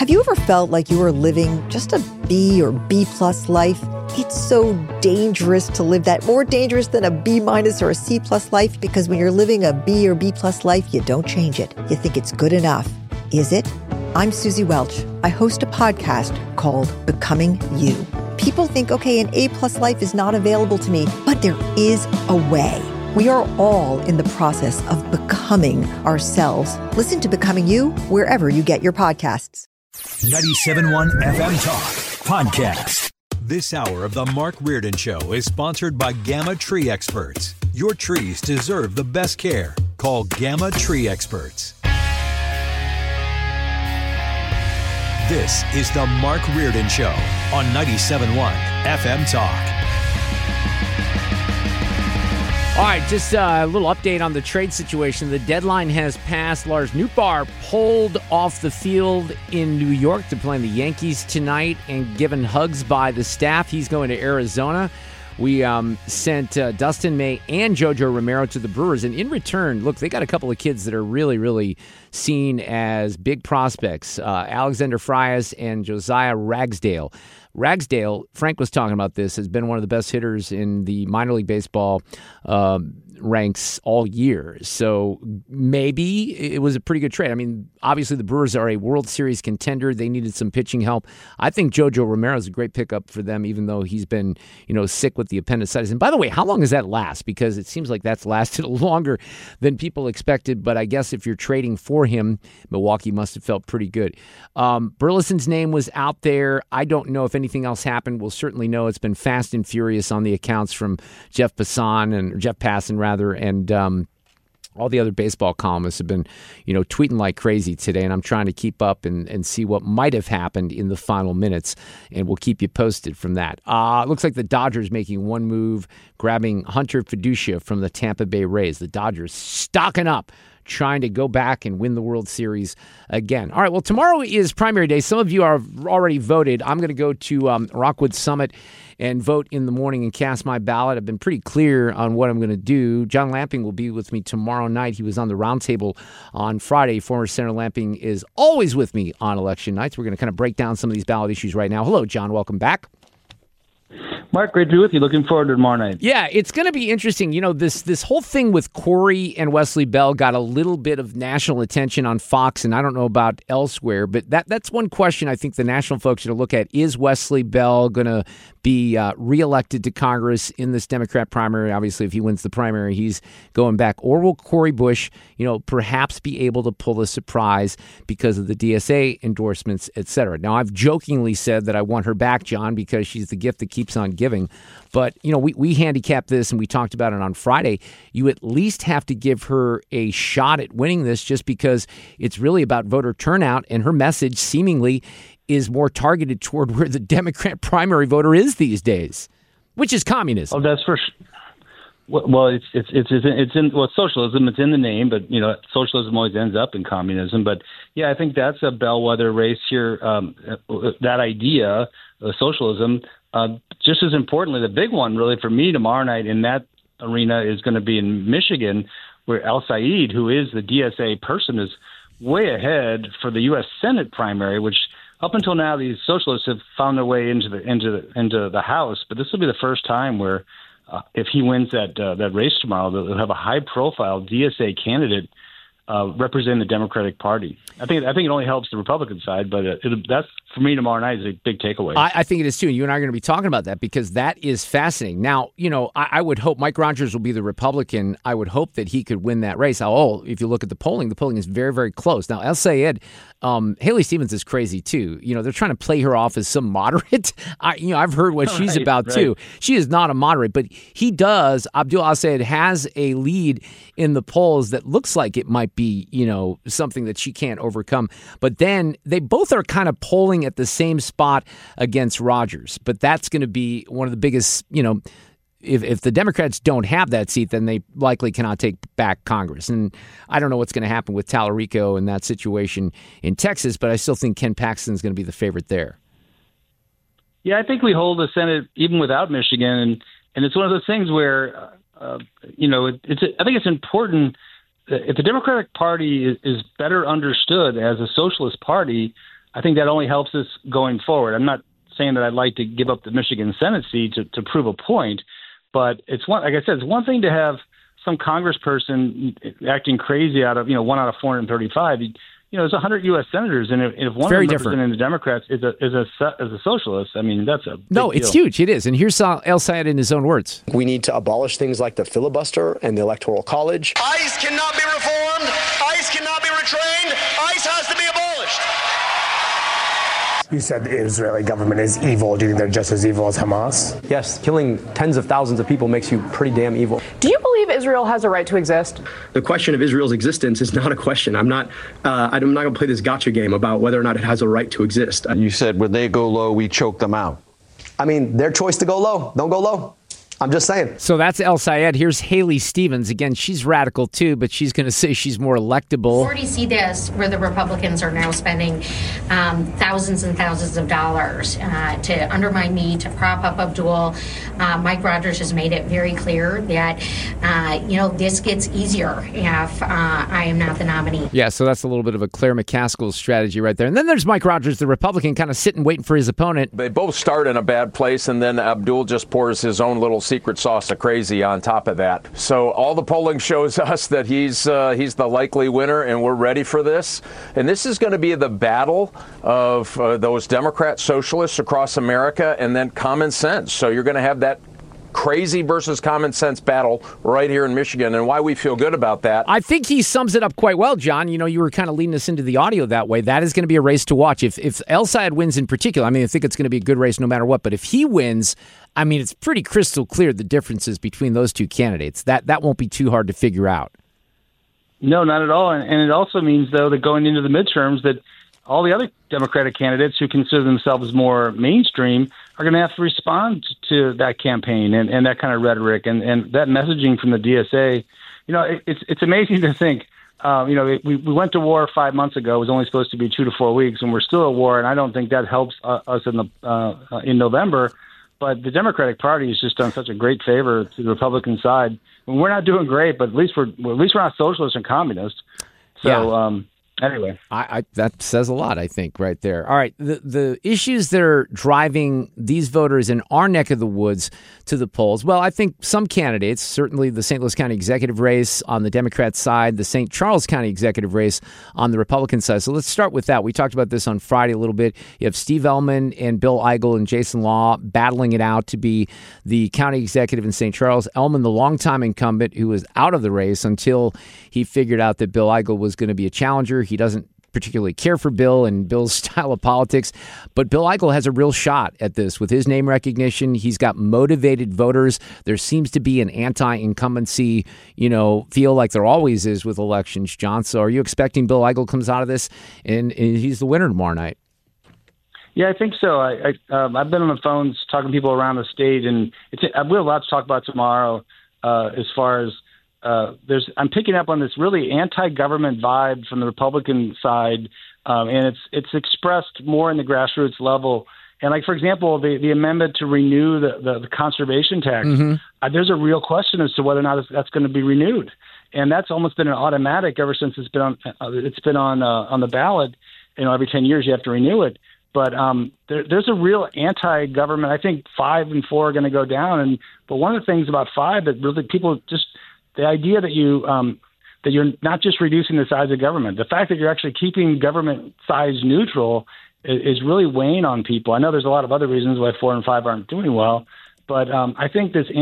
Have you ever felt like you were living just a B or B plus life? It's so dangerous to live that, more dangerous than a B minus or a C plus life, because when you're living a B or B plus life, you don't change it. You think it's good enough. Is it? I'm Susie Welch. I host a podcast called Becoming You. People think, okay, an A plus life is not available to me, but there is a way. We are all in the process of becoming ourselves. Listen to Becoming You wherever you get your podcasts. 97.1 FM Talk Podcast. This hour of the Mark Reardon Show is sponsored by Gamma Tree Experts. Your trees deserve the best care. Call Gamma Tree Experts. This is the Mark Reardon Show on 97.1 FM Talk. All right, just a little update on the trade situation. The deadline has passed. Lars Nootbaar pulled off the field in New York to play the Yankees tonight and given hugs by the staff. He's going to Arizona. We sent Dustin May and JoJo Romero to the Brewers. And in return, look, they got a couple of kids that are really, really seen as big prospects. Alexander Frias and Josiah Ragsdale. Ragsdale, Frank was talking about this, has been one of the best hitters in the minor league baseball ranks all year. So maybe it was a pretty good trade. I mean, obviously the Brewers are a World Series contender. They needed some pitching help. I think JoJo Romero is a great pickup for them, even though he's been, sick with the appendicitis. And by the way, how long does that last? Because it seems like that's lasted longer than people expected. But I guess if you're trading for him, Milwaukee must have felt pretty good. Burleson's name was out there. I don't know if anything else happened. We'll certainly know. It's been fast and furious on the accounts from Jeff Passan, and all the other baseball columnists have been, tweeting like crazy today, and I'm trying to keep up and see what might have happened in the final minutes, and we'll keep you posted from that. Looks like the Dodgers making one move, grabbing Hunter Fiducia from the Tampa Bay Rays. The Dodgers stocking up, trying to go back and win the World Series again. All right, well, tomorrow is primary day. Some of you are already voted. I'm going to go to Rockwood Summit and vote in the morning and cast my ballot. I've been pretty clear on what I'm going to do. John Lamping will be with me tomorrow night. He was on the roundtable on Friday. Former Senator Lamping is always with me on election nights. We're going to kind of break down some of these ballot issues right now. Hello, John. Welcome back. Mark, great to be with you. Looking forward to tomorrow night. Yeah, it's going to be interesting. This whole thing with Corey and Wesley Bell got a little bit of national attention on Fox, and I don't know about elsewhere, but that's one question I think the national folks should look at. Is Wesley Bell going to be reelected to Congress in this Democrat primary? Obviously, if he wins the primary, he's going back. Or will Cori Bush, perhaps be able to pull a surprise because of the DSA endorsements, et cetera? Now, I've jokingly said that I want her back, John, because she's the gift that keeps on giving. But, we handicapped this and we talked about it on Friday. You at least have to give her a shot at winning this just because it's really about voter turnout, and her message seemingly is more targeted toward where the Democrat primary voter is these days, which is communism. Oh, that's for sure. Well, it's in socialism. It's in the name, but socialism always ends up in communism. But yeah, I think that's a bellwether race here. That idea of socialism. Just as importantly, the big one really for me tomorrow night in that arena is going to be in Michigan, where El Said, who is the DSA person, is way ahead for the U.S. Senate primary, which up until now these socialists have found their way into the House. But this will be the first time where if he wins that race tomorrow, they'll have a high-profile DSA candidate representing the Democratic Party. I think it only helps the Republican side, but that's, for me, tomorrow night is a big takeaway. I think it is too. You and I are going to be talking about that because that is fascinating. Now, I would hope Mike Rogers will be the Republican. I would hope that he could win that race. If you look at the polling is very, very close. Now, El Sayed, Haley Stevens is crazy too. They're trying to play her off as some moderate. I've heard what she's about too. She is not a moderate, but he does. Abdul Al-Sayed has a lead in the polls that looks like it might be, something that she can't overcome. But then they both are kind of polling at the same spot against Rogers. But that's going to be one of the biggest, if the Democrats don't have that seat, then they likely cannot take back Congress. And I don't know what's going to happen with Tallarico and that situation in Texas, but I still think Ken Paxton's going to be the favorite there. Yeah, I think we hold the Senate even without Michigan. And it's one of those things where, I think it's important. If the Democratic Party is better understood as a socialist party, I think that only helps us going forward. I'm not saying that I'd like to give up the Michigan Senate seat to prove a point, but it's one, like I said, it's one thing to have some congressperson acting crazy out of, 1 out of 435. There's 100 U.S. senators, and if one of them representing the Democrats is a socialist, I mean, that's a big deal. It's huge. It is. And here's El Sayed in his own words. We need to abolish things like the filibuster and the Electoral College. ICE cannot be reformed. ICE cannot be retrained. ICE has to be abolished. You said the Israeli government is evil. Do you think they're just as evil as Hamas? Yes, killing tens of thousands of people makes you pretty damn evil. Do you believe Israel has a right to exist? The question of Israel's existence is not a question. I'm not going to play this gotcha game about whether or not it has a right to exist. You said when they go low, we choke them out. I mean, their choice to go low. Don't go low. I'm just saying. So that's El Sayed. Here's Haley Stevens. Again, she's radical too, but she's going to say she's more electable. We already see this where the Republicans are now spending thousands and thousands of dollars to undermine me, to prop up Abdul. Mike Rogers has made it very clear that, this gets easier if I am not the nominee. Yeah, so that's a little bit of a Claire McCaskill strategy right there. And then there's Mike Rogers, the Republican, kind of sitting waiting for his opponent. They both start in a bad place, and then Abdul just pours his own little secret sauce of crazy on top of that. So all the polling shows us that he's the likely winner, and we're ready for this. And this is going to be the battle of those Democrat socialists across America, and then common sense. So you're going to have that crazy versus common sense battle right here in Michigan, and why we feel good about that. I think he sums it up quite well, John. You were kind of leading us into the audio that way. That is going to be a race to watch. If El Sayed wins in particular, I think it's going to be a good race no matter what. But if he wins, it's pretty crystal clear the differences between those two candidates. That won't be too hard to figure out. No, not at all. And it also means, though, that going into the midterms, that all the other Democratic candidates who consider themselves more mainstream are going to have to respond to that campaign and that kind of rhetoric and that messaging from the DSA. It's amazing to think, we went to war 5 months ago. It was only supposed to be 2 to 4 weeks, and we're still at war. And I don't think that helps us in November. But the Democratic Party has just done such a great favor to the Republican side. We're not doing great, but at least we're not socialists and communists. So. Yeah. Anyway, that says a lot, I think, right there. All right, the issues that are driving these voters in our neck of the woods to the polls, well, I think some candidates, certainly the St. Louis County executive race on the Democrat side, the St. Charles County executive race on the Republican side. So let's start with that. We talked about this on Friday a little bit. You have Steve Ellman and Bill Eigel and Jason Law battling it out to be the county executive in St. Charles. Ellman, the longtime incumbent who was out of the race until he figured out that Bill Eigel was going to be a challenger. He doesn't particularly care for Bill and Bill's style of politics, but Bill Eigel has a real shot at this with his name recognition. He's got motivated voters. There seems to be an anti-incumbency, feel like there always is with elections, John. So are you expecting Bill Eigel comes out of this and he's the winner tomorrow night? Yeah, I think so. I've been on the phones talking to people around the state, and we have a lot to talk about tomorrow as far as I'm picking up on this really anti-government vibe from the Republican side, and it's expressed more in the grassroots level. And like, for example, the amendment to renew the conservation tax, there's a real question as to whether or not that's going to be renewed. And that's almost been an automatic ever since it's been on the ballot. Every 10 years you have to renew it. But there's a real anti-government. I think 5 and 4 are going to go down. But one of the things about 5 that really people just the idea that you're not just reducing the size of government, the fact that you're actually keeping government size neutral is really weighing on people. I know there's a lot of other reasons why 4 and 5 aren't doing well, but I think this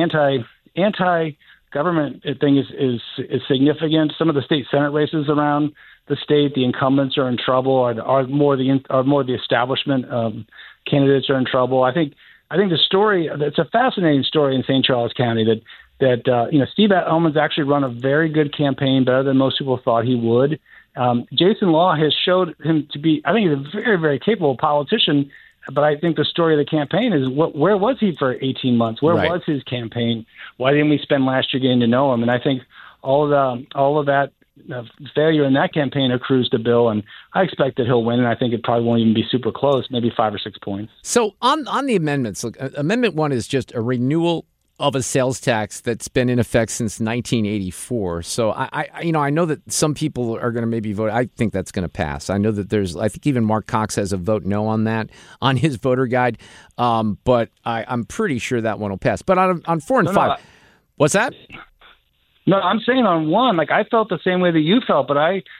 anti-government thing is significant. Some of the state Senate races around the state, the incumbents are in trouble, or more the establishment candidates are in trouble. I think the story. It's a fascinating story in St. Charles County that Steve Ellman's actually run a very good campaign, better than most people thought he would. Jason Law has showed him to be, I think he's a very, very capable politician, but I think the story of the campaign is where was he for 18 months? Where was his campaign? Why didn't we spend last year getting to know him? And I think all of that failure in that campaign accrues to Bill, and I expect that he'll win, and I think it probably won't even be super close, maybe 5 or 6 points. So on the amendments, look, Amendment 1 is just a renewal of a sales tax that's been in effect since 1984. So I know that some people are going to maybe vote. I think that's going to pass. I know that I think even Mark Cox has a vote no on that on his voter guide. But I'm pretty sure that one will pass. But on 4 and 5, what's that? No, I'm saying on 1, like I felt the same way that you felt, but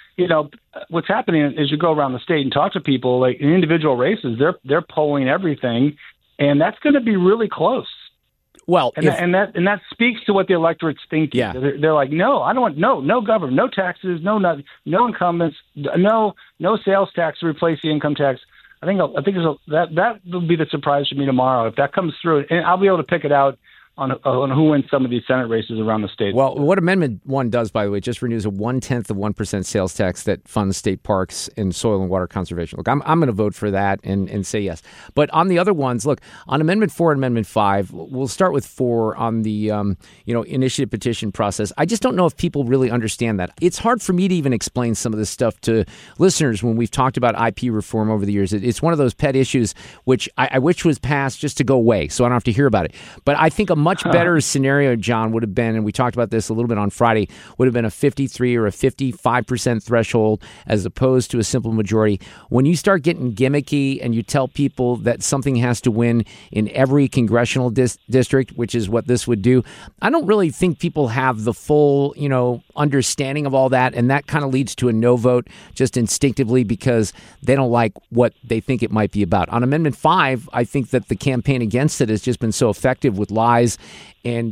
what's happening is you go around the state and talk to people, like in individual races, they're polling everything, and that's going to be really close. Well, and that speaks to what the electorate's thinking. Yeah. They're like, no, I don't want no government, no taxes, no incumbents, no sales tax to replace the income tax. I think that will be the surprise for me tomorrow if that comes through, and I'll be able to pick it out on who wins some of these Senate races around the state. Well, what Amendment 1 does, by the way, it just renews a 0.1% sales tax that funds state parks and soil and water conservation. Look, I'm going to vote for that and say yes. But on the other ones, look, on Amendment 4 and Amendment 5, we'll start with 4 on the initiative petition process. I just don't know if people really understand that. It's hard for me to even explain some of this stuff to listeners when we've talked about IP reform over the years. It's one of those pet issues which I wish was passed just to go away so I don't have to hear about it. But I think a much better scenario, John, would have been, and we talked about this a little bit on Friday, would have been a 53 or a 55% threshold as opposed to a simple majority. When you start getting gimmicky and you tell people that something has to win in every congressional district, which is what this would do, I don't really think people have the full, understanding of all that, and that kind of leads to a no vote just instinctively because they don't like what they think it might be about. On Amendment 5, I think that the campaign against it has just been so effective with lies and,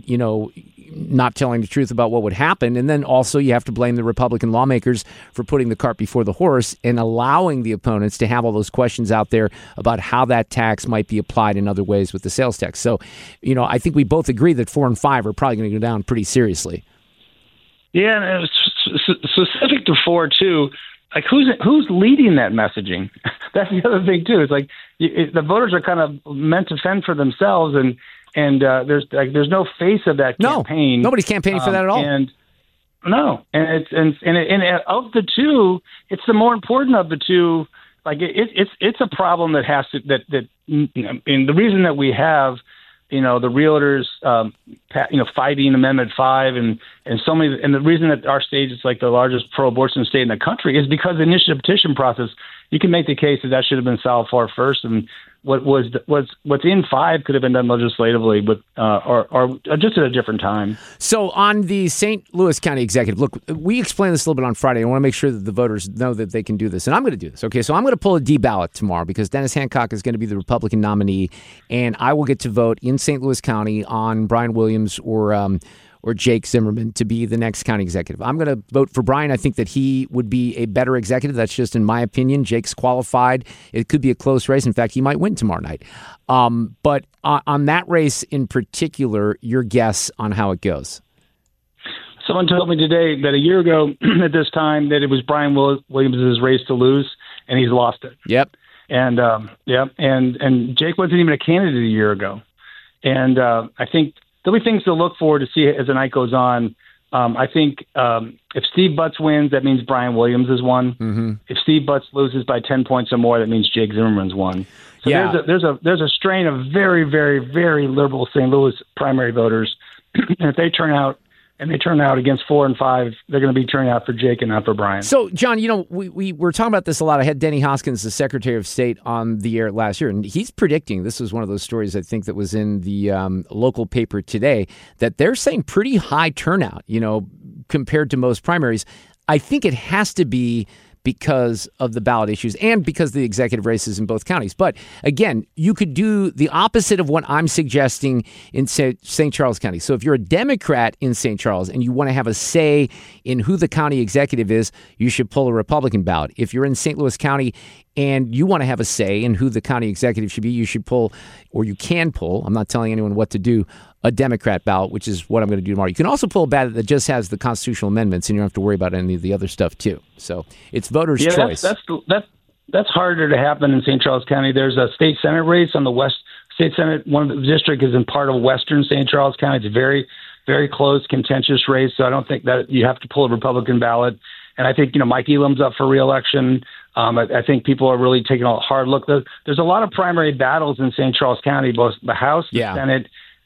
not telling the truth about what would happen. And then also you have to blame the Republican lawmakers for putting the cart before the horse and allowing the opponents to have all those questions out there about how that tax might be applied in other ways with the sales tax. So, I think we both agree that 4 and 5 are probably going to go down pretty seriously. Yeah, and specific to 4 too. Like who's leading that messaging? That's the other thing too. It's like the voters are kind of meant to fend for themselves, and there's no face of that campaign. Nobody's campaigning for that at all. And of the two, it's the more important of the two. Like it's a problem that has to and the reason that we have the realtors fighting Amendment 5 and so many, and the reason that our state is like the largest pro-abortion state in the country is because the initiative petition process. You can make the case that should have been solved far first, and what's in 5 could have been done legislatively, but or just at a different time. So on the St. Louis County Executive, look, we explained this a little bit on Friday. I want to make sure that the voters know that they can do this, and I'm going to do this. Okay, so I'm going to pull a D ballot tomorrow because Dennis Hancock is going to be the Republican nominee, and I will get to vote in St. Louis County on Brian Williams or Jake Zimmerman to be the next county executive. I'm going to vote for Brian. I think that he would be a better executive. That's just in my opinion. Jake's qualified. It could be a close race. In fact, he might win tomorrow night. But on that race in particular, your guess on how it goes? Someone told me today that a year ago at this time that it was Brian Williams' race to lose, and he's lost it. Yep. And and Jake wasn't even a candidate a year ago. And I think there'll be things to look forward to see as the night goes on. I think if Steve Butts wins, that means Brian Williams has won. Mm-hmm. If Steve Butts loses by 10 points or more, that means Jake Zimmerman's won. So there's a strain of very, very, very liberal St. Louis primary voters, and if they turn out against 4 and 5, they're going to be turning out for Jake and not for Brian. So, John, we were talking about this a lot. I had Denny Hoskins, the Secretary of State, on the air last year, and he's predicting, this was one of those stories I think that was in the local paper today, that they're saying pretty high turnout, compared to most primaries. I think it has to be because of the ballot issues and because of the executive races in both counties. But again, you could do the opposite of what I'm suggesting in St. Charles County. So if you're a Democrat in St. Charles and you want to have a say in who the county executive is, you should pull a Republican ballot. If you're in St. Louis County and you want to have a say in who the county executive should be, you should pull, or you can pull, I'm not telling anyone what to do, a Democrat ballot, which is what I'm going to do tomorrow. You can also pull a ballot that just has the constitutional amendments, and you don't have to worry about any of the other stuff, too. So it's voters' choice. That's harder to happen in St. Charles County. There's a state senate race on the West State Senate. One of the district is in part of western St. Charles County. It's a very, very close, contentious race, so I don't think that you have to pull a Republican ballot. And I think, Mike Elam's up for re-election. I think people are really taking a hard look. There's a lot of primary battles in St. Charles County, both the House, the Senate,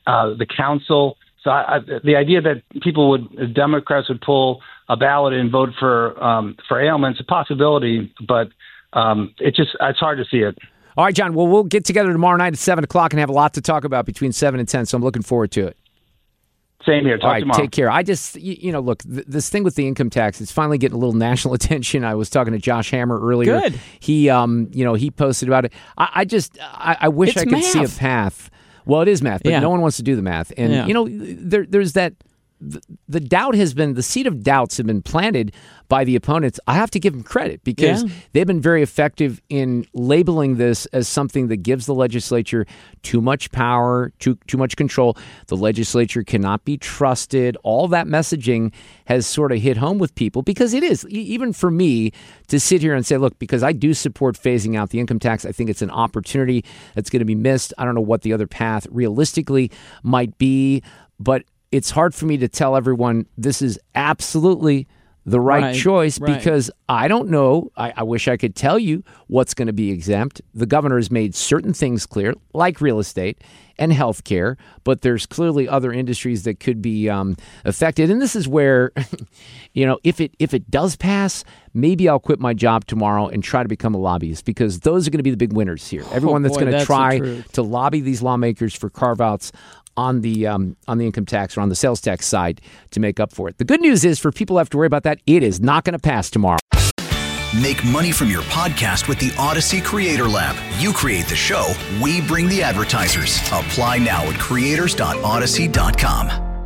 the council. So the idea that Democrats would pull a ballot and vote for Edelman is a possibility, but it's hard to see it. All right, John. Well, we'll get together tomorrow night at 7 o'clock and have a lot to talk about between 7 and 10, so I'm looking forward to it. Same here. Talk tomorrow. Take care. I just, look, this thing with the income tax, it's finally getting a little national attention. I was talking to Josh Hammer earlier. Good. He posted about it. I wish I could see a path. Well, it is math, but no one wants to do the math. And, there's that. The doubt has been, the seed of doubts have been planted by the opponents. I have to give them credit because they've been very effective in labeling this as something that gives the legislature too much power, too much control. The legislature cannot be trusted. All that messaging has sort of hit home with people because it is, even for me, to sit here and say, look, because I do support phasing out the income tax. I think it's an opportunity that's going to be missed. I don't know what the other path realistically might be, but it's hard for me to tell everyone this is absolutely the right choice because I don't know. I wish I could tell you what's going to be exempt. The governor has made certain things clear, like real estate and health care, but there's clearly other industries that could be affected. And this is where, if it does pass, maybe I'll quit my job tomorrow and try to become a lobbyist because those are going to be the big winners here. Everyone that's going to try to lobby these lawmakers for carve-outs on the income tax or on the sales tax side to make up for it. The good news is for people who have to worry about that, it is not going to pass tomorrow. Make money from your podcast with the Odyssey Creator Lab. You create the show, we bring the advertisers. Apply now at creators.odyssey.com.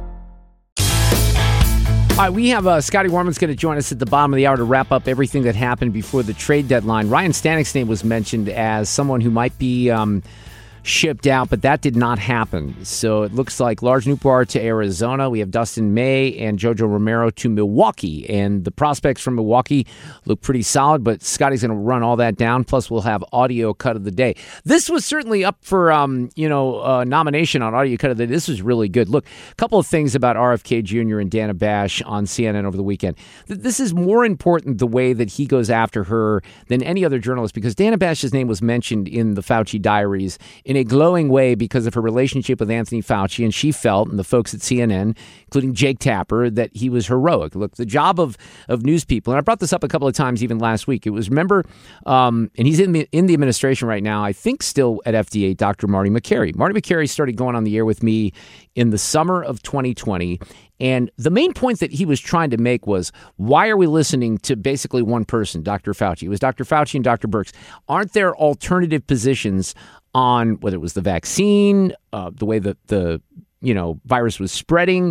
All right, we have Scotty Warman's going to join us at the bottom of the hour to wrap up everything that happened before the trade deadline. Ryan Stanek's name was mentioned as someone who might be shipped out, but that did not happen. So it looks like Lars Nootbaar to Arizona. We have Dustin May and Jojo Romero to Milwaukee. And the prospects from Milwaukee look pretty solid, but Scotty's going to run all that down. Plus, we'll have audio cut of the day. This was certainly up for, nomination on audio cut of the day. This was really good. Look, a couple of things about RFK Jr. and Dana Bash on CNN over the weekend. This is more important, the way that he goes after her, than any other journalist, because Dana Bash's name was mentioned in the Fauci diaries in a glowing way because of her relationship with Anthony Fauci, and she felt, and the folks at CNN, including Jake Tapper, that he was heroic. Look, the job of news people, and I brought this up a couple of times even last week, it was, remember, and he's in the administration right now, I think still at FDA, Dr. Marty Makary. Marty Makary started going on the air with me in the summer of 2020, and the main point that he was trying to make was, why are we listening to basically one person, Dr. Fauci? It was Dr. Fauci and Dr. Birx. Aren't there alternative positions on whether it was the vaccine, the way that the virus was spreading,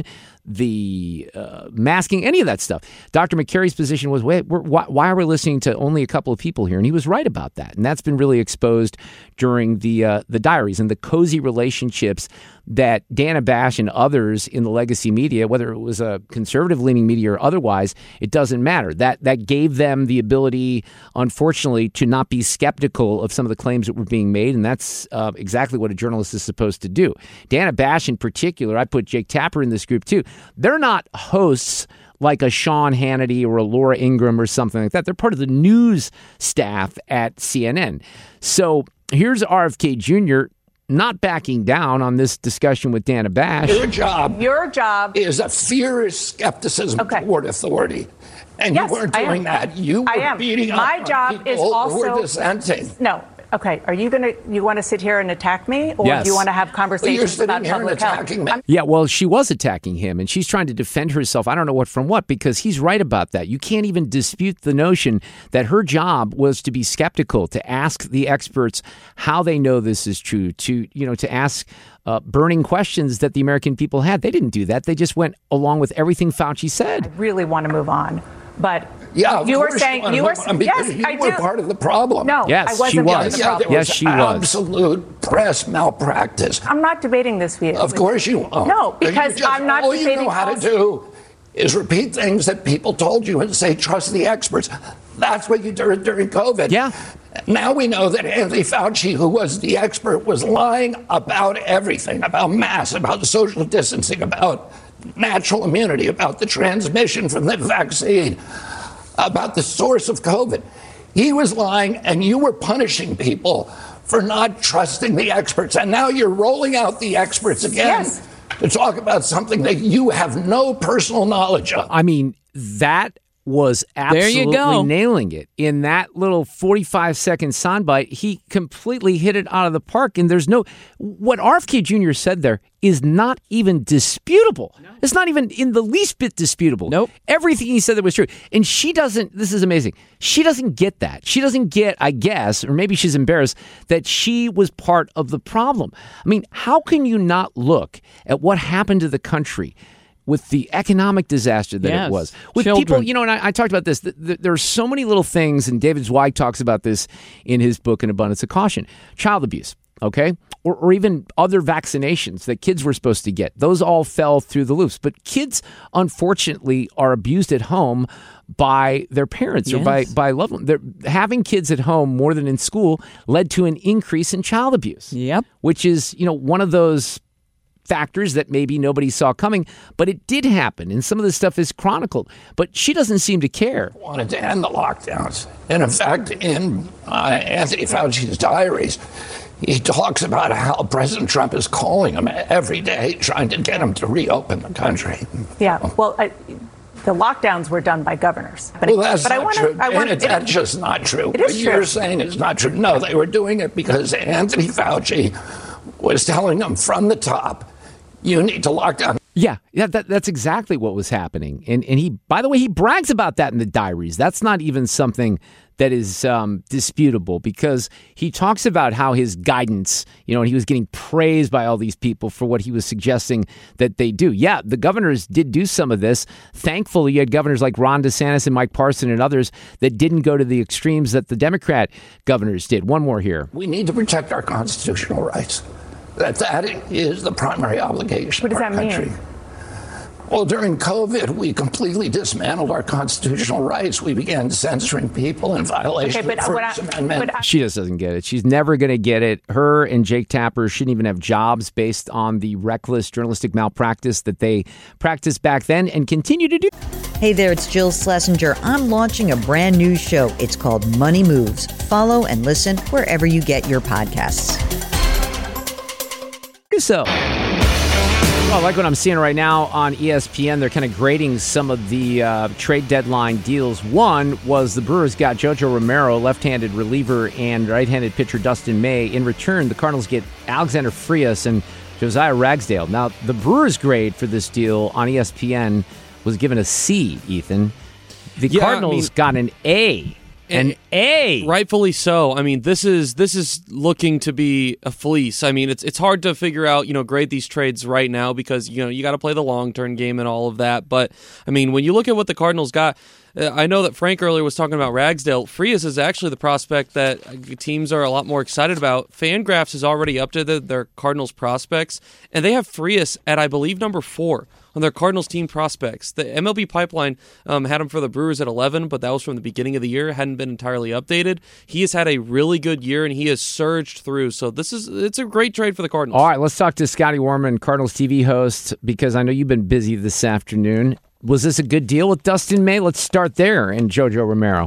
the masking, any of that stuff? Dr. Makary's position was, why are we listening to only a couple of people here? And he was right about that. And that's been really exposed during the diaries and the cozy relationships that Dana Bash and others in the legacy media, whether it was a conservative-leaning media or otherwise, it doesn't matter. That gave them the ability, unfortunately, to not be skeptical of some of the claims that were being made, and that's exactly what a journalist is supposed to do. Dana Bash in particular, I put Jake Tapper in this group too, they're not hosts like a Sean Hannity or a Laura Ingraham or something like that. They're part of the news staff at CNN. So here's RFK Jr. not backing down on this discussion with Dana Bash. Your job is a fierce skepticism toward authority. And you weren't doing that. You were beating up My job on is people also who were dissenting. No. Okay, you want to sit here and attack me, or do you want to have conversations about public health? Yeah, well, she was attacking him, and she's trying to defend herself. I don't know what from what, because he's right about that. You can't even dispute the notion that her job was to be skeptical, to ask the experts how they know this is true, to ask burning questions that the American people had. They didn't do that. They just went along with everything Fauci said. I really want to move on, but you were saying yes, I do. Part of the problem. No, yes, I wasn't she was. The problem. Yes, she was. Absolute press malpractice. I'm not debating this with you. Of course you won't. No, because I'm not debating. All you know how to do is repeat things that people told you and say, trust the experts. That's what you did during COVID. Yeah. Now we know that Anthony Fauci, who was the expert, was lying about everything, about masks, about social distancing, about natural immunity, about the transmission from the vaccine, about the source of COVID. He was lying, and you were punishing people for not trusting the experts. And now you're rolling out the experts again to talk about something that you have no personal knowledge of. I mean, that was absolutely nailing it. In that little 45-second soundbite, he completely hit it out of the park. And there's what RFK Jr. said there is not even disputable. No. It's not even in the least bit disputable. Nope. Everything he said that was true. And she doesn't, this is amazing, she doesn't get that. She doesn't get, I guess, or maybe she's embarrassed, that she was part of the problem. I mean, how can you not look at what happened to the country with the economic disaster that it was? With people, and I talked about this, there are so many little things, and David Zweig talks about this in his book, An Abundance of Caution. Child abuse, okay? Or even other vaccinations that kids were supposed to get. Those all fell through the loops. But kids, unfortunately, are abused at home by their parents or by loved ones. Having kids at home more than in school led to an increase in child abuse. Yep. Which is, one of those factors that maybe nobody saw coming, but it did happen, and some of this stuff is chronicled. But she doesn't seem to care. Wanted to end the lockdowns. And in fact, in Anthony Fauci's diaries, he talks about how President Trump is calling him every day, trying to get him to reopen the country. Yeah, well, the lockdowns were done by governors. Well, that's not true. That's just not true. It is true. You're saying it's not true. No, they were doing it because Anthony Fauci was telling them from the top, you need to lock down. Yeah, that's exactly what was happening. And he, by the way, he brags about that in the diaries. That's not even something that is disputable, because he talks about how his guidance, and he was getting praised by all these people for what he was suggesting that they do. Yeah, the governors did do some of this. Thankfully, you had governors like Ron DeSantis and Mike Parson and others that didn't go to the extremes that the Democrat governors did. One more here. We need to protect our constitutional rights. That is the primary obligation of our country. Mean? Well, during COVID, we completely dismantled our constitutional rights. We began censoring people in violation of the First Amendment. She just doesn't get it. She's never going to get it. Her and Jake Tapper shouldn't even have jobs based on the reckless journalistic malpractice that they practiced back then and continue to do. Hey there, it's Jill Schlesinger. I'm launching a brand new show. It's called Money Moves. Follow and listen wherever you get your podcasts. So, I like what I'm seeing right now on ESPN. They're kind of grading some of the trade deadline deals. One was the Brewers got Jojo Romero, left-handed reliever, and right-handed pitcher Dustin May. In return, the Cardinals get Alexander Frias and Josiah Ragsdale. Now, the Brewers grade for this deal on ESPN was given a C, Ethan. The Cardinals got an A. An A. Rightfully so. I mean, this is looking to be a fleece. I mean, it's hard to figure out, grade these trades right now because, you got to play the long-term game and all of that. But, I mean, when you look at what the Cardinals got, I know that Frank earlier was talking about Ragsdale. Frias is actually the prospect that teams are a lot more excited about. Fangraphs has already updated their Cardinals prospects, and they have Frias at, I believe, number 4 on their Cardinals team prospects. The MLB Pipeline had him for the Brewers at 11, but that was from the beginning of the year. It hadn't been entirely updated. He has had a really good year, and he has surged through. So it's a great trade for the Cardinals. All right, let's talk to Scotty Warman, Cardinals TV host, because I know you've been busy this afternoon. Was this a good deal with Dustin May? Let's start there, and Jojo Romero.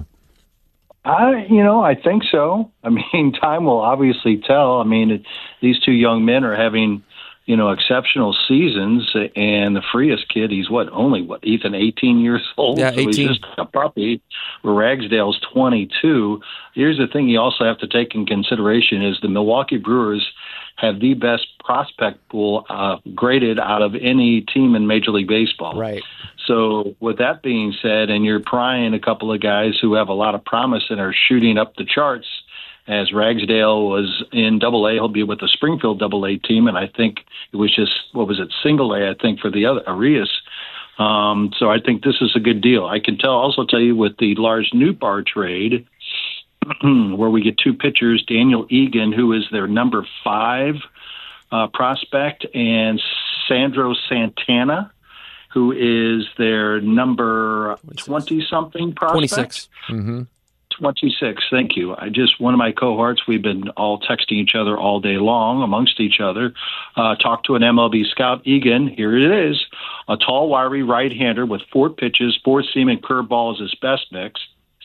I think so. I mean, time will obviously tell. I mean, these two young men are having, exceptional seasons, and the Frias kid, he's Ethan, 18 years old? Yeah, 18. So he's just a puppy, where Ragsdale's 22. Here's the thing you also have to take in consideration is the Milwaukee Brewers have the best prospect pool graded out of any team in Major League Baseball. Right. So with that being said, and you're prying a couple of guys who have a lot of promise and are shooting up the charts, as Ragsdale was in Double-A, he'll be with the Springfield Double-A team, and I think it was just, Single-A, I think, for the other, Arias. So I think this is a good deal. I can also tell you with the Lars Nootbaar trade, where we get two pitchers, Daniel Egan, who is their number 5 prospect, and Sandro Santana, who is their number 20-something prospect. 26. Mm-hmm. 26, thank you. One of my cohorts, we've been all texting each other all day long amongst each other, talked to an MLB scout. Egan, here it is, a tall, wiry right-hander with 4 pitches, 4-seam and curveball is his best mix,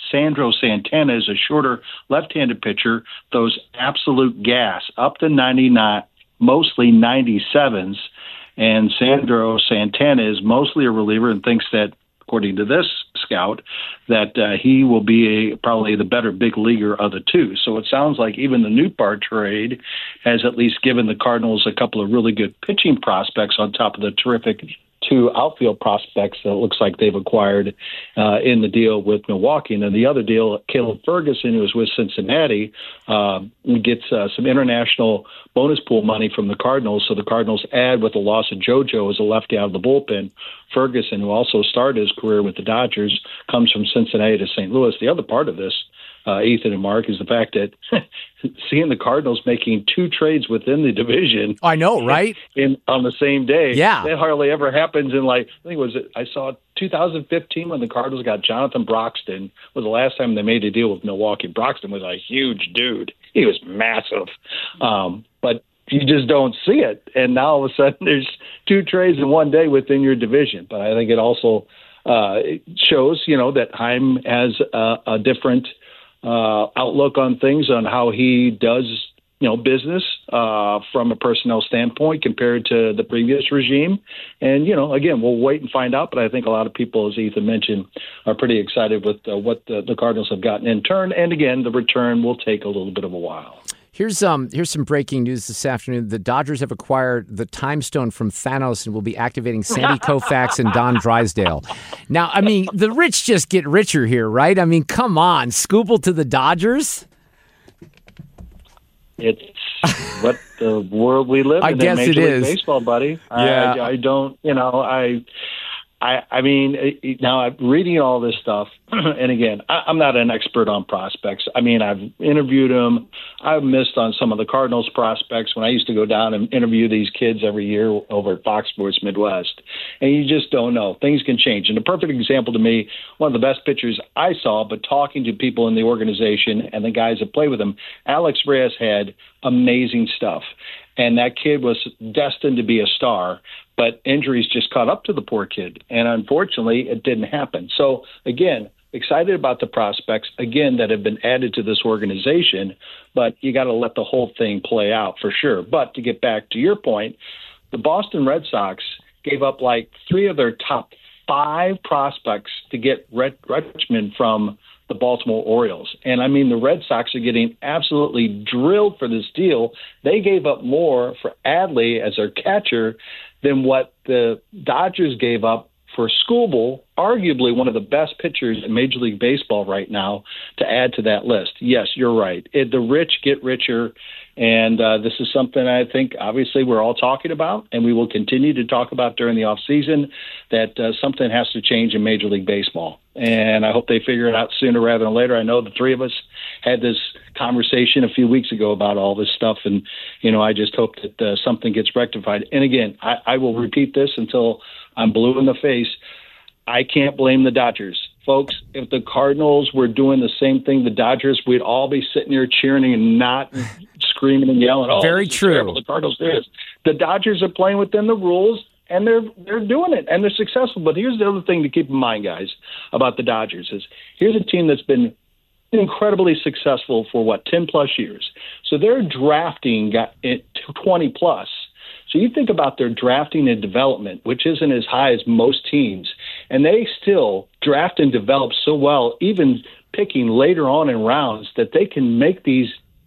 Sandro Santana is a shorter left-handed pitcher, throws absolute gas, up to 99, mostly 97s. And Sandro Santana is mostly a reliever and thinks that, according to this scout, that he will be probably the better big leaguer of the two. So it sounds like even the Nootbaar trade has at least given the Cardinals a couple of really good pitching prospects on top of the terrific two outfield prospects that it looks like they've acquired in the deal with Milwaukee. And then the other deal, Caleb Ferguson, who is with Cincinnati, gets some international bonus pool money from the Cardinals. So the Cardinals add, with the loss of JoJo as a lefty out of the bullpen, Ferguson, who also started his career with the Dodgers, comes from Cincinnati to St. Louis. The other part of this, Ethan and Mark, is the fact that seeing the Cardinals making two trades within the division. I know, right? On the same day. Yeah. That hardly ever happens in, like, I saw 2015 when the Cardinals got Jonathan Broxton was the last time they made a deal with Milwaukee. Broxton was a huge dude. He was massive. But you just don't see it. And now all of a sudden there's two trades in one day within your division. But I think it also shows, that Chaim has a different outlook on things, on how he does, business from a personnel standpoint compared to the previous regime. And, again, we'll wait and find out. But I think a lot of people, as Ethan mentioned, are pretty excited with what the Cardinals have gotten in turn. And, again, the return will take a little bit of a while. Here's some breaking news this afternoon. The Dodgers have acquired the Time Stone from Thanos and will be activating Sandy Koufax and Don Drysdale. Now, I mean, the rich just get richer here, right? I mean, come on, Scooble to the Dodgers? It's what the world we live in. I guess Major it League is. Baseball, buddy. Yeah. I don't, I mean, now I'm reading all this stuff, and again, I'm not an expert on prospects. I mean, I've interviewed them. I've missed on some of the Cardinals prospects when I used to go down and interview these kids every year over at Fox Sports Midwest, and you just don't know. Things can change. And a perfect example to me, one of the best pitchers I saw, but talking to people in the organization and the guys that play with him, Alex Reyes had amazing stuff. And that kid was destined to be a star, but injuries just caught up to the poor kid. And unfortunately, it didn't happen. So, again, excited about the prospects, again, that have been added to this organization, but you got to let the whole thing play out for sure. But to get back to your point, the Boston Red Sox gave up like 3 of their top 5 prospects to get Rutschman from the Baltimore Orioles. And I mean, the Red Sox are getting absolutely drilled for this deal. They gave up more for Adley as their catcher than what the Dodgers gave up for Scooble, arguably one of the best pitchers in Major League Baseball right now, to add to that list. Yes, you're right. The rich get richer, and this is something I think obviously we're all talking about, and we will continue to talk about during the offseason, that something has to change in Major League Baseball. And I hope they figure it out sooner rather than later. I know the three of us had this conversation a few weeks ago about all this stuff, and, I just hope that something gets rectified. And again, I will repeat this until I'm blue in the face. I can't blame the Dodgers. Folks, if the Cardinals were doing the same thing the Dodgers, we'd all be sitting here cheering and not screaming and yelling. Oh, very true. The Cardinals do this. The Dodgers are playing within the rules, and they're doing it, and they're successful. But here's the other thing to keep in mind, guys, about the Dodgers is here's a team that's been incredibly successful for 10-plus years. So their drafting got 20-plus. So you think about their drafting and development, which isn't as high as most teams, and they still draft and develop so well, even picking later on in rounds, that they can make these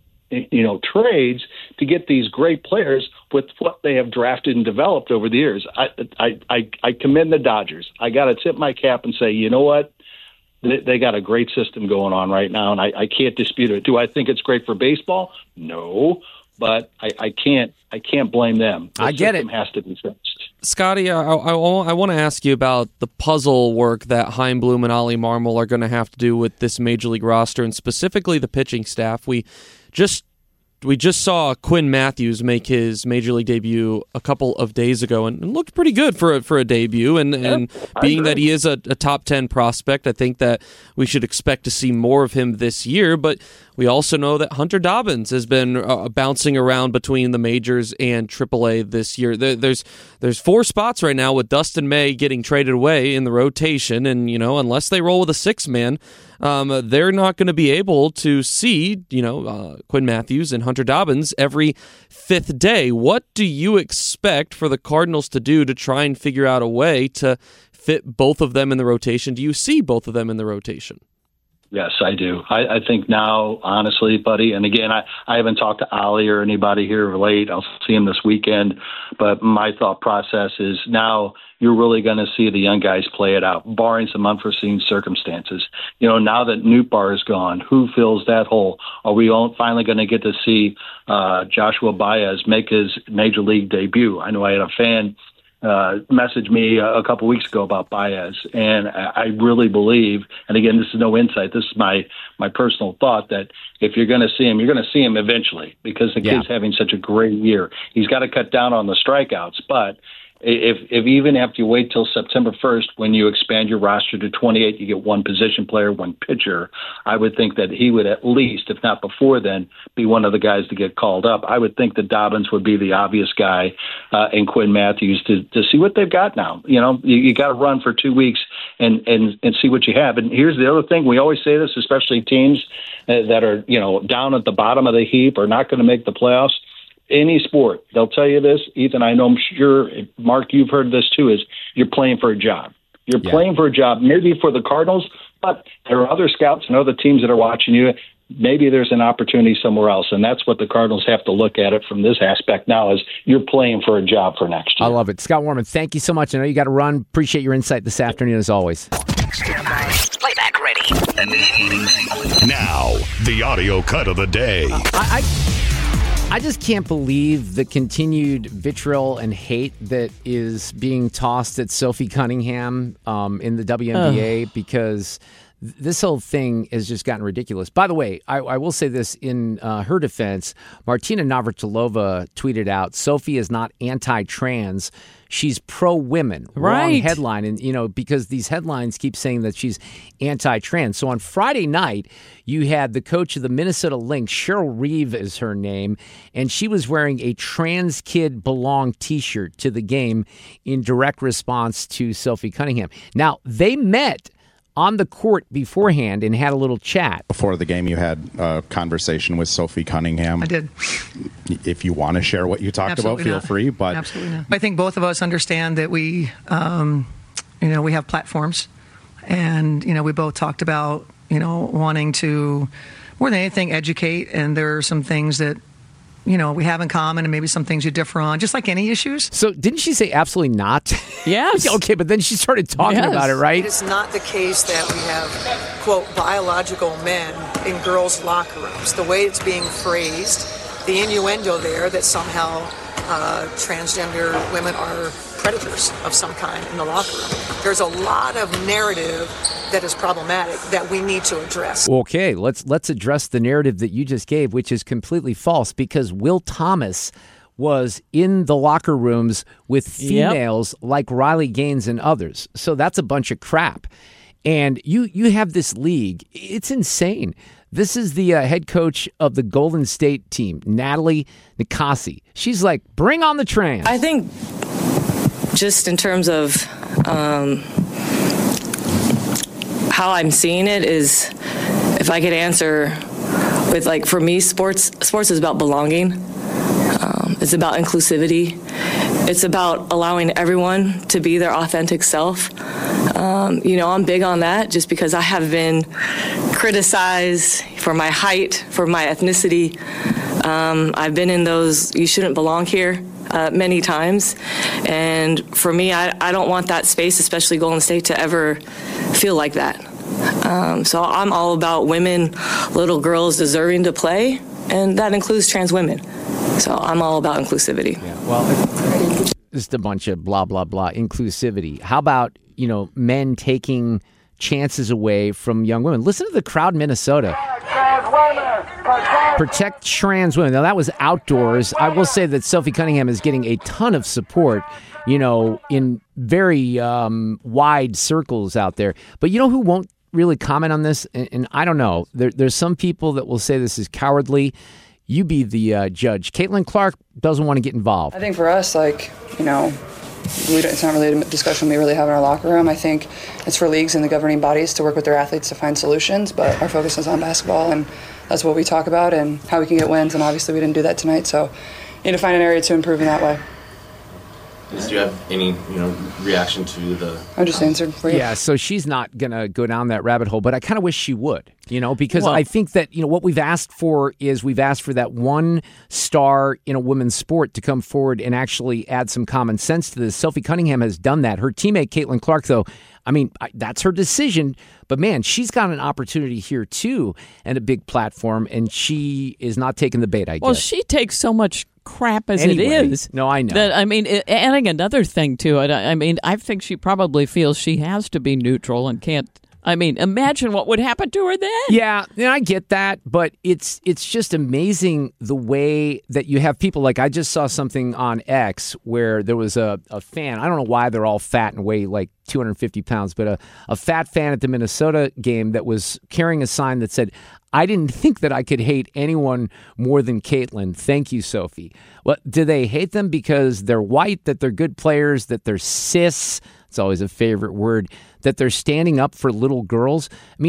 trades to get these great players with what they have drafted and developed over the years. I commend the Dodgers. I got to tip my cap and say, you know what? They got a great system going on right now, and I can't dispute it. Do I think it's great for baseball? No, but I can't blame them. The I get system it. Has to be fixed. Scotty, I want to ask you about the puzzle work that Chaim Bloom and Ollie Marmol are going to have to do with this Major League roster, and specifically the pitching staff. We just saw Quinn Matthews make his Major League debut a couple of days ago and looked pretty good for a debut. And being that he is a top 10 prospect, I think that we should expect to see more of him this year. But We also know that Hunter Dobbins has been bouncing around between the majors and AAA this year. There's 4 spots right now with Dustin May getting traded away in the rotation, and unless they roll with a 6-man, they're not going to be able to see Quinn Matthews and Hunter Dobbins every 5th day. What do you expect for the Cardinals to do to try and figure out a way to fit both of them in the rotation? Do you see both of them in the rotation? Yes, I do. I think now, honestly, buddy, and again, I haven't talked to Ollie or anybody here late. I'll see him this weekend. But my thought process is now you're really going to see the young guys play it out, barring some unforeseen circumstances. Now that Nootbaar is gone, who fills that hole? Are we finally going to get to see Joshua Baez make his major league debut? I know I had a fan messaged me a couple weeks ago about Baez, and I really believe, and again, this is no insight, this is my personal thought, that if you're going to see him, you're going to see him eventually, because the kid's having such a great year. He's got to cut down on the strikeouts, but if even after you wait till September 1st, when you expand your roster to 28, you get 1 position player, 1 pitcher, I would think that he would at least, if not before then, be one of the guys to get called up. I would think that Dobbins would be the obvious guy, and Quinn Matthews to see what they've got now. You got to run for 2 weeks and see what you have. And here's the other thing. We always say this, especially teams that are, down at the bottom of the heap or not going to make the playoffs. Any sport, they'll tell you this, Ethan, I'm sure, Mark, you've heard this too, is you're playing for a job. You're playing for a job, maybe for the Cardinals, but there are other scouts and other teams that are watching you. Maybe there's an opportunity somewhere else, and that's what the Cardinals have to look at it from this aspect now, is you're playing for a job for next year. I love it. Scott Warman, thank you so much. I know you got to run. Appreciate your insight this afternoon, as always. Playback ready. Now, the audio cut of the day. I just can't believe the continued vitriol and hate that is being tossed at Sophie Cunningham in the WNBA, because this whole thing has just gotten ridiculous. By the way, I will say this in her defense. Martina Navratilova tweeted out, Sophie is not anti-trans. She's pro-women. Right. Wrong headline. And, because these headlines keep saying that she's anti-trans. So on Friday night, you had the coach of the Minnesota Lynx, Cheryl Reeve is her name, and she was wearing a Trans Kid Belong t-shirt to the game in direct response to Sophie Cunningham. Now, they met on the court beforehand and had a little chat. Before the game, you had a conversation with Sophie Cunningham. I did. If you want to share what you talked about, feel free. But absolutely not. I think both of us understand that we have platforms, and we both talked about wanting to, more than anything, educate. And there are some things that we have in common, and maybe some things you differ on, just like any issues. So didn't she say absolutely not? Yes. Okay, but then she started talking about it, right? It is not the case that we have, quote, biological men in girls' locker rooms. The way it's being phrased, the innuendo there that somehow transgender women are predators of some kind in the locker room. There's a lot of narrative that is problematic that we need to address. Okay, let's address the narrative that you just gave, which is completely false, because Will Thomas was in the locker rooms with females like Riley Gaines and others. So that's a bunch of crap. And you have this league. It's insane. This is the head coach of the Golden State team, Natalie Nikasi. She's like, bring on the trans. I think just in terms of how I'm seeing it is, if I could answer with, like, for me, sports is about belonging. It's about inclusivity. It's about allowing everyone to be their authentic self. I'm big on that just because I have been criticized for my height, for my ethnicity. I've been in those "you shouldn't belong here" many times. And for me, I don't want that space, especially Golden State, to ever feel like that. So I'm all about women, little girls deserving to play, and that includes trans women. So I'm all about inclusivity. Yeah, well, just a bunch of blah, blah, blah, inclusivity. How about, men taking chances away from young women? Listen to the crowd in Minnesota. Protect trans women. Now, that was outdoors. I will say that Sophie Cunningham is getting a ton of support, in very wide circles out there. But you know who won't really comment on this, and I don't know. There's some people that will say this is cowardly. You be the judge. Caitlin Clark doesn't want to get involved. I think for us, it's not really a discussion we really have in our locker room. I think it's for leagues and the governing bodies to work with their athletes to find solutions, but our focus is on basketball, and that's what we talk about and how we can get wins, and obviously we didn't do that tonight, so we need to find an area to improve in that way. Do you have any, reaction to the... I just answered for you. Yeah, so she's not going to go down that rabbit hole, but I kind of wish she would, because I think that, what we've asked for is we've asked for that one star in a women's sport to come forward and actually add some common sense to this. Sophie Cunningham has done that. Her teammate, Caitlin Clark, though, that's her decision, but man, she's got an opportunity here too and a big platform, and she is not taking the bait, I guess. Well, she takes so much crap as it is. No, I know. That, adding another thing to it, I think she probably feels she has to be neutral and can't. Imagine what would happen to her then. Yeah, I get that, but it's just amazing the way that you have people. Like, I just saw something on X where there was a fan. I don't know why they're all fat and weigh like 250 pounds, but a fat fan at the Minnesota game that was carrying a sign that said, "I didn't think that I could hate anyone more than Caitlin. Thank you, Sophie." Well, do they hate them because they're white, that they're good players, that they're cis? It's always a favorite word. That they're standing up for little girls.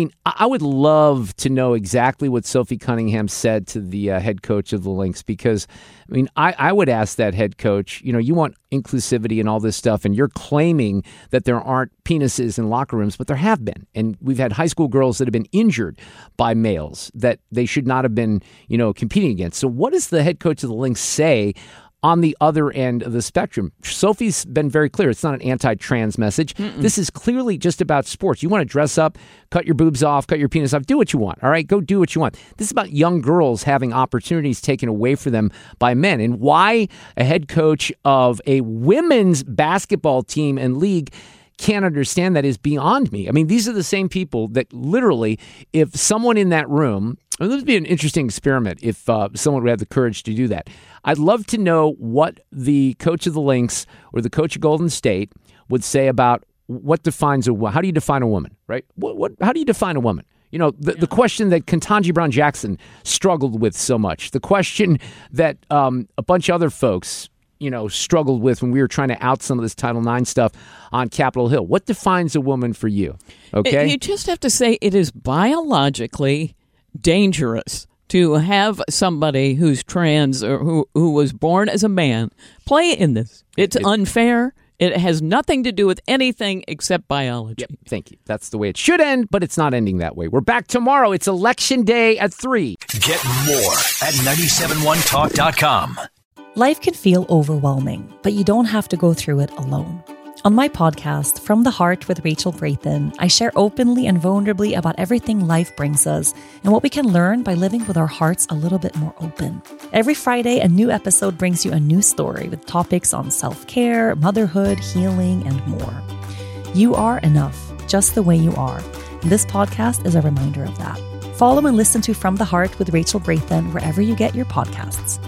I would love to know exactly what Sophie Cunningham said to the head coach of the Lynx, because, I would ask that head coach, you want inclusivity and all this stuff, and you're claiming that there aren't penises in locker rooms, but there have been. And we've had high school girls that have been injured by males that they should not have been, competing against. So what does the head coach of the Lynx say on the other end of the spectrum? Sophie's been very clear. It's not an anti-trans message. This is clearly just about sports. You want to dress up, cut your boobs off, cut your penis off, do what you want. All right, go do what you want. This is about young girls having opportunities taken away from them by men. And why a head coach of a women's basketball team and league can't understand that is beyond me. These are the same people that literally, if someone in that room, this would be an interesting experiment if someone would have the courage to do that. I'd love to know what the coach of the Lynx or the coach of Golden State would say about what defines how do you define a woman, right? How do you define a woman? The question that Ketanji Brown Jackson struggled with so much, the question that a bunch of other folks struggled with when we were trying to out some of this Title IX stuff on Capitol Hill. What defines a woman for you? Okay. You just have to say it is biologically dangerous to have somebody who's trans or who was born as a man play in this. It's unfair. It has nothing to do with anything except biology. Yep, thank you. That's the way it should end, but it's not ending that way. We're back tomorrow. It's Election Day at 3. Get more at 971talk.com. Life can feel overwhelming, but you don't have to go through it alone. On my podcast, From the Heart with Rachel Brathen, I share openly and vulnerably about everything life brings us and what we can learn by living with our hearts a little bit more open. Every Friday, a new episode brings you a new story with topics on self-care, motherhood, healing, and more. You are enough, just the way you are. And this podcast is a reminder of that. Follow and listen to From the Heart with Rachel Brathen wherever you get your podcasts.